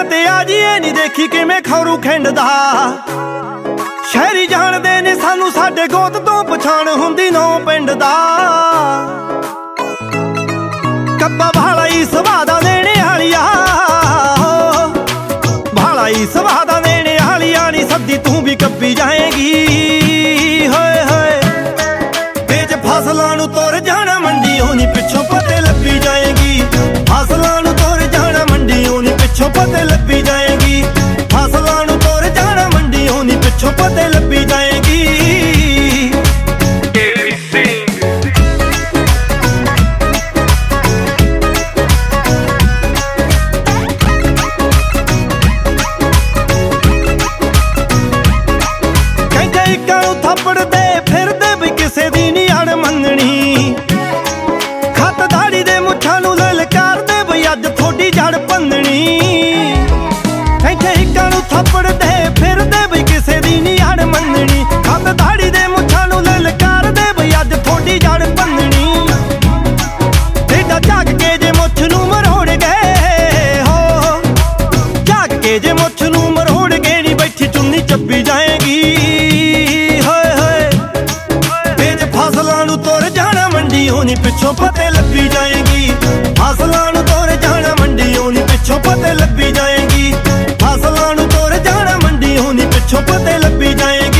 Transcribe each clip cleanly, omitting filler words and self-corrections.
ਤੇ ਆ ਜੀ ਇਹ ਨਹੀਂ ਦੇਖੀ ਕਿਵੇਂ ਖੌਰੂ ਖਿੰਡਦਾ। ਸ਼ਹਿਰੀ ਜਾਣਦੇ ਨੇ ਸਾਨੂੰ ਸਾਡੇ ਗੋਤ ਤੋਂ ਪਛਾਣ ਹੁੰਦੀ ਨੌ ਪਿੰਡ ਦਾ। ਕੱਬਾ ਭਾਲਾ ਹੀ ਸੁਭਾਅ ਦਾ ਦੇਣੇ ਵਾਲੀਆ, ਭਾਲਾ ਹੀ ਸੁਭਾਅ ਦਾ ਦੇਣੇ ਵਾਲੀਆ ਨੀ ਸੱਦੀ ਤੂੰ ਵੀ ਕੱਬੀ ਜਾਏਗੀ। ਹੋਏ ਹੋਏ ਵੇਚ ਫਸਲਾਂ ਨੂੰ ਤੁਰ ਜਾਣਾ ਮੰਡੀਓਂ ਨੀ ਪਿੱਛੋਂ ਪਤੇ ਲੱਭੀ ਜਾਏਗੀ। ਫਸਲਾਂ ਨੂੰ ਤੁਰ ਜਾਣਾ ਮੰਡੀਓਂ ਨੀ ਪਿੱਛੋਂ ਪਤੇ ਲੱਭੀ ਜਾਏਗੀ। ਫਸਲਾਂ ਨੂੰ ਤੁਰ ਜਾਣਾ ਮੰਡੀਓਂ ਨੀ ਪਿੱਛੋਂ ਪਤੇ ਲੱਭੀ ਜਾਏਗੀ। ਕਹਿੰਦੇ ਇੱਕਾਂ ਨੂੰ ਥੱਪੜਦੇ ਫਿਰਦੇ ਵੀ ਕਿਸੇ ਦੀ ਨੀ ਅਣ ਮੰਨਣੀ। ਖੱਤ ਦਾੜੀ ਦੇ ਮੁੱਛਾਂ ਨੂੰ ਲਲਕਾਰਦੇ ਬਈ ਅੱਜ ਥੋਡੀ ਜੜ ਭੰਨਣੀ। ਇੱਥੇ ਇੱਕਾਂ ਨੂੰ ਥੱਪੜਦੇ ਫਿਰਦੇ ਬਈ ਕਿਸੇ ਦੀ ਨੀ ਅਣ ਮੰਨਣੀ। ਖੱਤ ਦਾੜੀ ਦੇ ਮੁੱਛਾਂ ਨੂੰ ਲਲਕਾਰਦੇ ਬਈ ਅੱਜ ਥੋਡੀ ਜੜ ਭੰਨਣੀ। ਏਡਾ ਝਾਕ ਕੇ ਜੇ ਮੁੱਛ ਨੂੰ ਮਰੋੜ ਗਏ ਹੋ, ਝਾਕ ਕੇ ਜੇ ਮੁੱਛ ਨੂੰ ਮਰੋੜ ਗਏ ਨੀ ਬੈਠੀ ਚੁੰਨੀ ਚੱਬੀ ਜਾਏਗੀ। ਹੋਏ ਹੋਏ ਵੇਚ ਫਸਲਾਂ ਨੂੰ ਤੁਰ ਜਾਣਾ ਮੰਡੀਓਂ ਨੀ ਪਿੱਛੋਂ ਪਤੇ ਲੱਭੀ ਜਾਏਗੀ। ਫਸਲਾਂ ਨੂੰ ਤੁਰ ਜਾਣਾ ਮੰਡੀਓਂ ਨੀ ਪਿੱਛੋਂ ਪਤੇ ਲੱਭੀ ਜਾਏਗੀ। ਫਸਲਾਂ ਨੂੰ ਤੁਰ ਜਾਣਾ ਮੰਡੀਓਂ ਨੀ ਪਿੱਛੋਂ ਪਤੇ ਲੱਭੀ ਜਾਏਗੀ।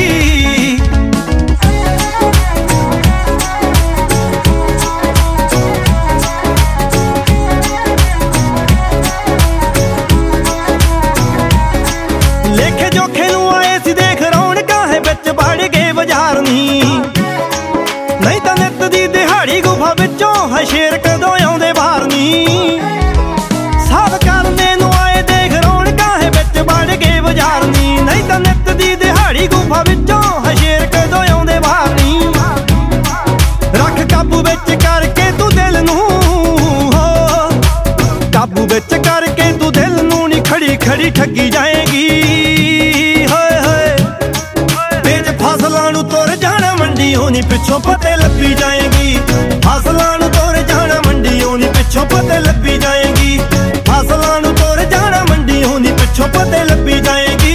ਲੇਖੇ ਜੋਖੇ ਨੂੰ ਆਏ ਸੀ ਦੇਖ ਰੌਣਕਾਂ ਹੈ ਵਿੱਚ ਵੜ ਗਏ ਬਾਜ਼ਾਰ ਨੀ। ਨਹੀਂ ਤਾਂ ਨਿੱਤ ਦੀ ਦਿਹਾੜੀ ਗੁਫਾ ਵਿੱਚੋਂ ਹੈ ਸ਼ੇਰ ਕਦੋਂ ਆਉਂਦੇ ਬਾਹਰ ਨੀ। ਸਭ ਕਰਨੇ ਨੂੰ ਆਏ ਦੇਖ ਰੌਣਕਾਂ ਹੈ ਵਿੱਚ ਵੜ ਗਏ ਬਾਜ਼ਾਰ ਨੀ। ਨਹੀਂ ਤਾਂ ਨਿੱਤ ਦੀ ਦਿਹਾੜੀ ਗੁਫਾ ਵਿੱਚੋਂ ਹੈ ਸ਼ੇਰ ਕਦੋਂ ਆਉਂਦੇ ਬਾਹਰ ਨੀ। ਰੱਖ ਕਾਬੂ ਵਿੱਚ ਕਰਕੇ ਤੂੰ ਦਿਲ ਨੂੰ ਹੋ, ਕਾਬੂ ਵਿੱਚ ਕਰਕੇ ਤੂੰ ਦਿਲ ਨੂੰ ਨੀ ਖੜੀ ਖੜੀ ਠੱਗੀ ਜਾਏਗੀ। ਹੋਏ ਹੋਏ ਵੇਚ ਫਸਲਾਂ ਨੂੰ ਤੁਰ ਜਾਣਾ ਮੰਡੀਓਂ ਨੀ ਪਿੱਛੋਂ ਪਤੇ ਲੱਭੀ ਜਾਏਗੀ। ਫਸਲਾਂ ਨੂੰ ਤੁਰ ਜਾਣਾ ਮੰਡੀਓਂ ਨੀ ਪਿੱਛੋਂ ਪਤੇ ਲੱਭੀ ਜਾਏਗੀ। ਫਸਲਾਂ ਨੂੰ ਤੁਰ ਜਾਣਾ ਮੰਡੀਓਂ ਨੀ ਪਿੱਛੋਂ ਪਤੇ ਲੱਭੀ ਜਾਏਗੀ।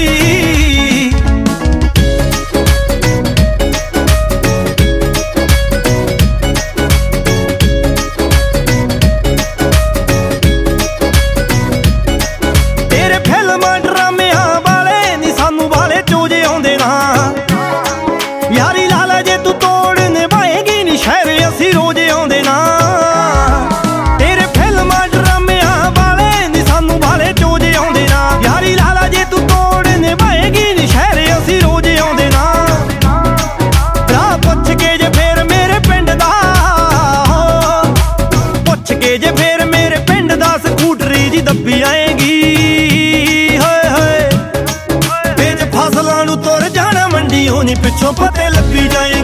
ਤੇਰੇ ਫਿਲਮਾਂ ਡਰਾਮਿਆਂ ਵਾਲੇ ਨੀ ਸਾਨੂੰ ਵਾਲੇ ਚੋਜੇ ਆਉਂਦੇ ਨਾ। ਯਾਰੀ ਲਾਲਾ ਜੇ ਤੂੰ ਤੋੜ ਨਿਭਾਏਗੀ ਨੀ ਸ਼ਹਿਰ ਅਸੀਂ ਰੋਜ਼ ਆਉਂਦੇ ਨਾ। ਤੇਰੇ ਫਿਲਮਾਂ ਡਰਾਮਿਆਂ ਵਾਲੇ ਨੀ ਸਾਨੂੰ ਵਾਲੇ ਚੋਜੇ ਆਉਂਦੇ ਨਾ। ਯਾਰੀ ਲਾਲਾ ਜੇ ਤੂੰ ਤੋੜ ਨਿਭਾਏਗੀ ਨੀ ਸ਼ਹਿਰ ਅਸੀਂ ਰੋਜ਼ ਆਉਂਦੇ ਨਾ। ਰਾਹ ਪੁੱਛ ਕੇ ਜੇ ਫੇਰ ਮੇਰੇ ਪਿੰਡ ਦਾ, ਪੁੱਛ ਕੇ ਜੇ ਫੇਰ ਮੇਰੇ ਪਿੰਡ ਦਾ ਸਕੂਟਰੀ ਜੀ ਦੱਬੀ ਆਏਗੀ। ਹੋਏ ਹੋਏ ਵੇਚ ਫਸਲਾਂ ਨੂੰ ਤੁਰ ਜਾਣਾ ਮੰਡੀਓਂ ਨੀ ਪਿੱਛੋਂ ਪਤੇ ਲੱਭੀ ਜਾਏ।